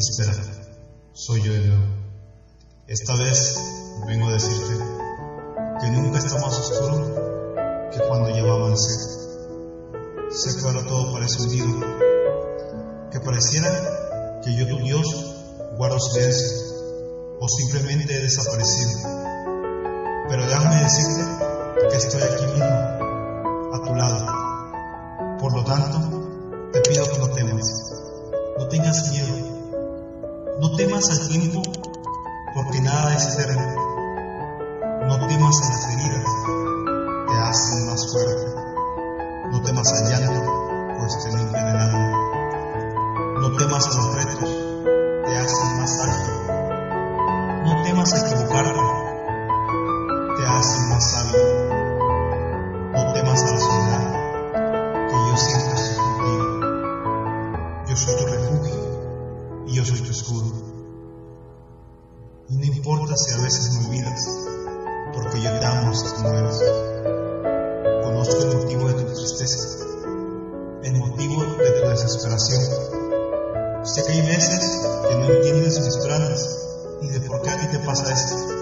Espera, soy yo de nuevo. Esta vez vengo a decirte que nunca está más oscuro que cuando ya va a amanecer. Sé que ahora todo parece hundido, que pareciera que yo, tu Dios, guardo silencio o simplemente he desaparecido. Pero déjame decirte que estoy aquí mismo, a tu lado. Por lo tanto, te pido que no temas, no tengas miedo, no temas al tiempo, porque nada es eterno. No temas a las heridas, te hacen más fuerte. No temas al llanto, pues te limpian el alma. No temas a los retos, te hacen más ágil. No temas a equivocarte, te hacen más sabio. No temas a la soledad, que yo siempre estoy contigo. Yo soy tu refugio y yo soy tu escudo. Y no importa si a veces me olvidas, porque yo te amo así como eres. Conozco el motivo de tu tristeza, el motivo de tu desesperación. Sé que hay veces que no entiendes mis planes y de por qué a ti te pasa esto.